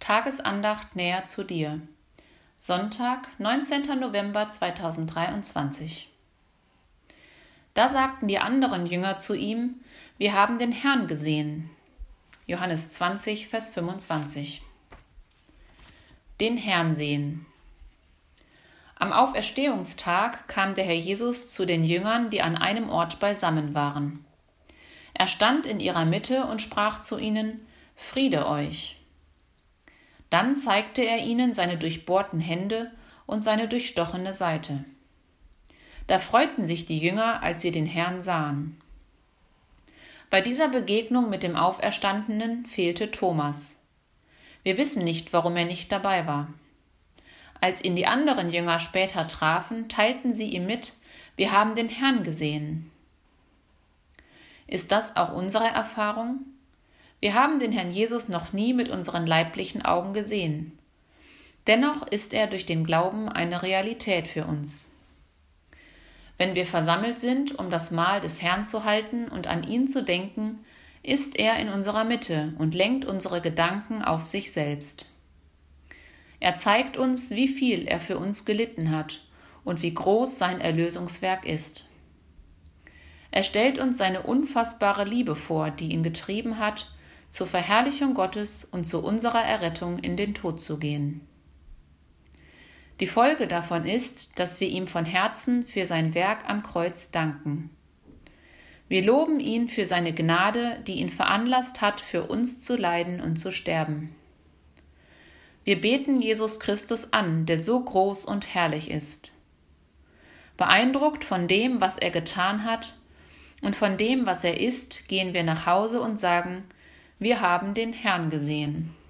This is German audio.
Tagesandacht näher zu dir. Sonntag, 19. November 2023. Da sagten die anderen Jünger zu ihm: Wir haben den Herrn gesehen. Johannes 20, Vers 25. Den Herrn sehen. Am Auferstehungstag kam der Herr Jesus zu den Jüngern, die an einem Ort beisammen waren. Er stand in ihrer Mitte und sprach zu ihnen: Friede euch! Dann zeigte er ihnen seine durchbohrten Hände und seine durchstochene Seite. Da freuten sich die Jünger, als sie den Herrn sahen. Bei dieser Begegnung mit dem Auferstandenen fehlte Thomas. Wir wissen nicht, warum er nicht dabei war. Als ihn die anderen Jünger später trafen, teilten sie ihm mit: Wir haben den Herrn gesehen. Ist das auch unsere Erfahrung? Wir haben den Herrn Jesus noch nie mit unseren leiblichen Augen gesehen. Dennoch ist er durch den Glauben eine Realität für uns. Wenn wir versammelt sind, um das Mahl des Herrn zu halten und an ihn zu denken, ist er in unserer Mitte und lenkt unsere Gedanken auf sich selbst. Er zeigt uns, wie viel er für uns gelitten hat und wie groß sein Erlösungswerk ist. Er stellt uns seine unfassbare Liebe vor, die ihn getrieben hat, zur Verherrlichung Gottes und zu unserer Errettung in den Tod zu gehen. Die Folge davon ist, dass wir ihm von Herzen für sein Werk am Kreuz danken. Wir loben ihn für seine Gnade, die ihn veranlasst hat, für uns zu leiden und zu sterben. Wir beten Jesus Christus an, der so groß und herrlich ist. Beeindruckt von dem, was er getan hat und von dem, was er ist, gehen wir nach Hause und sagen: Wir haben den Herrn gesehen.